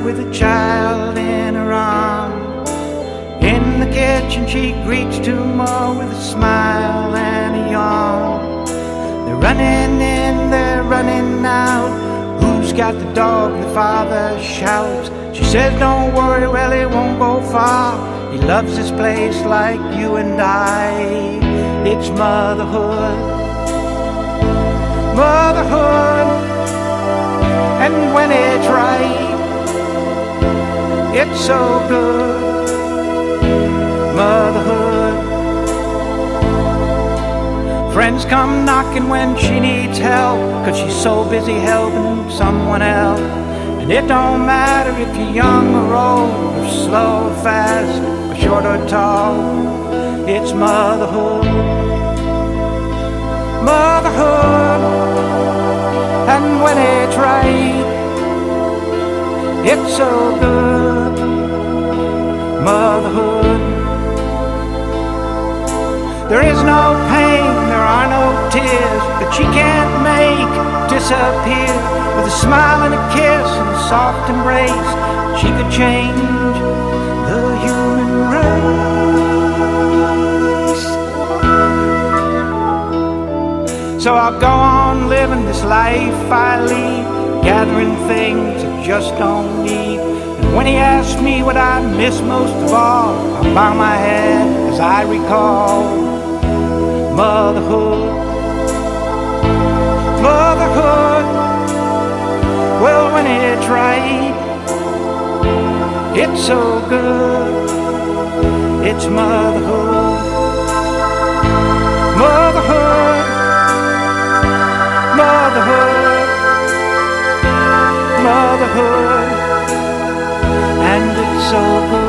with a child in her arms. In the kitchen she greets two more with a smile and a yawn. They're running in, they're running out. Who's got the dog? The father shouts. She says, don't worry, well, he won't go far. He loves this place like you and I. It's motherhood, motherhood. And when it's right, it's so good, motherhood. Friends come knocking when she needs help, 'cause she's so busy helping someone else. And it don't matter if you're young or old, or slow or fast, or short or tall. It's motherhood, motherhood. And when it's right, it's so good, motherhood. There is no pain, there are no tears that she can't make disappear. With a smile and a kiss and a soft embrace, she could change the human race. So I'll go on living this life I lead, gathering things I just don't need. And when he asks me what I miss most of all, I'll bow my head as I recall motherhood, motherhood. Well, when it's right, it's so good, it's motherhood, motherhood, motherhood, motherhood. And it's so good.